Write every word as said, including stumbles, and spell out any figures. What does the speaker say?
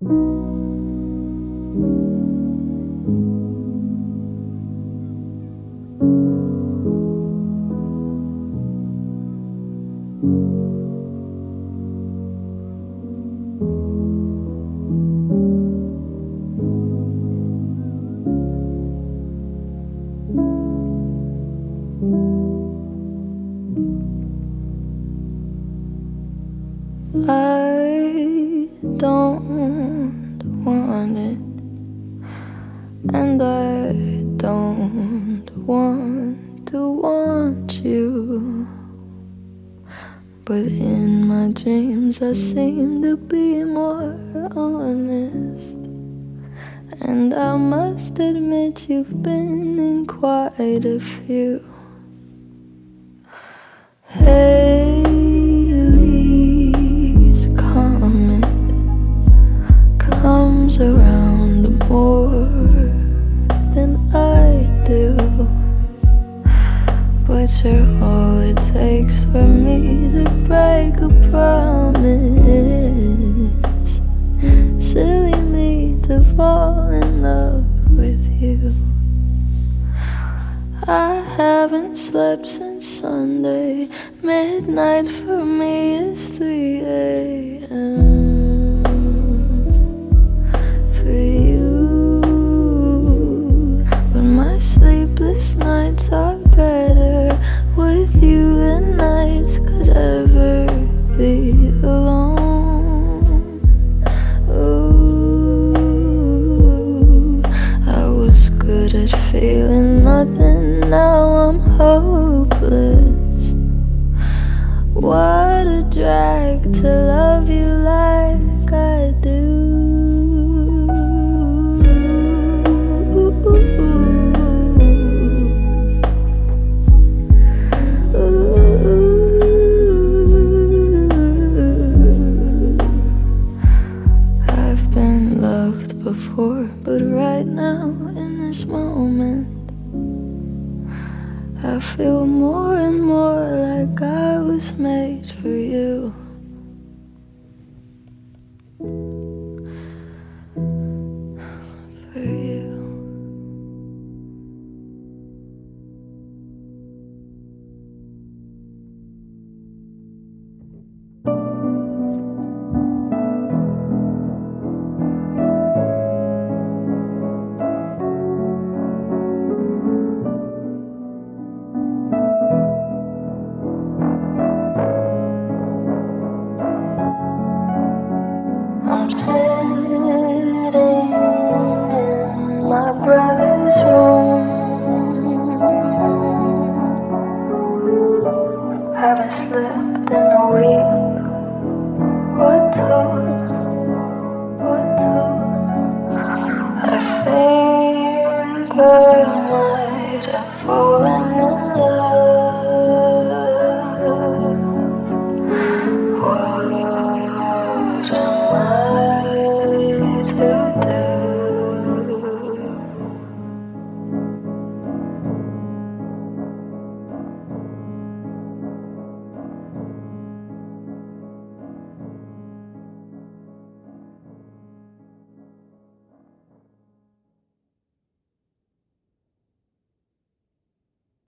I don't want it, and I don't want to want you, but in my dreams I seem to be more honest, and I must admit you've been in quite a few. Haley's comet comes around more than I do, but you're all it takes for me to break a promise. Silly me to fall in love with you. I haven't slept since Sunday. Midnight for me is three A M for you, but my sleepless nights are better with you than nights could ever be alone. Ooh, I was good at feeling nothing, now I'm hopeless. What a drag to love you like I do. Ooh, I've been loved before, but right now in this moment I feel more and more like I was made for you. For you. I'm sitting in my brother's room, haven't slept in a week or two, or two. I think